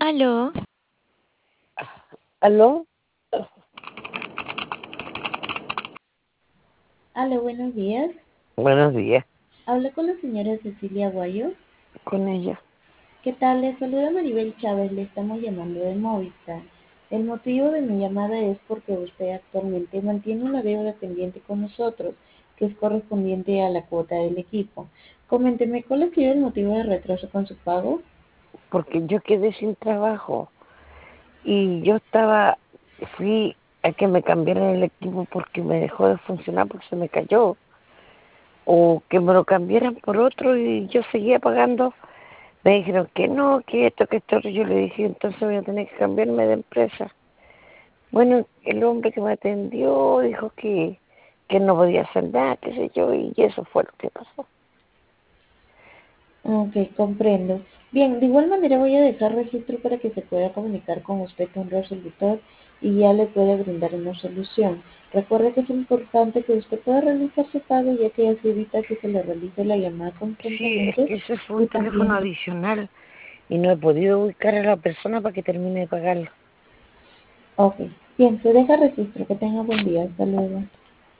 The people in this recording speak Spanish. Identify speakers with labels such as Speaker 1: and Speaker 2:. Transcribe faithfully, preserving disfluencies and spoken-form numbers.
Speaker 1: Aló,
Speaker 2: ¿Aló?
Speaker 3: Aló, buenos días.
Speaker 2: Buenos días,
Speaker 3: Hablo con la señora Cecilia Aguayo.
Speaker 2: con ella.
Speaker 3: ¿Qué tal? Le saluda Maribel Chávez, le estamos llamando de Movistar. El motivo de mi llamada es porque usted actualmente mantiene una deuda pendiente con nosotros, que es correspondiente a la cuota del equipo. Coménteme, ¿cuál ha sido el motivo de retraso con su pago?
Speaker 2: Porque yo quedé sin trabajo y yo estaba, fui a que me cambiaran el equipo porque me dejó de funcionar porque se me cayó, o que me lo cambiaran por otro y yo seguía pagando. Me dijeron que no, que esto, que esto, yo le dije, entonces voy a tener que cambiarme de empresa. Bueno, el hombre que me atendió dijo que, que no podía hacer nada, qué sé yo, y eso fue lo que pasó.
Speaker 3: Ok, comprendo. Bien, de igual manera voy a dejar registro para que se pueda comunicar con usted un resolutor y ya le puede brindar una solución. Recuerde que es importante que usted pueda realizar su pago ya que así evita que se le realice la llamada
Speaker 2: Sí, es
Speaker 3: constantemente
Speaker 2: que ese fue
Speaker 3: y
Speaker 2: un teléfono
Speaker 3: también...
Speaker 2: adicional y no he podido ubicar a la persona para que termine de pagarlo.
Speaker 3: Ok, bien, se deja registro. Que tenga buen día. Hasta luego.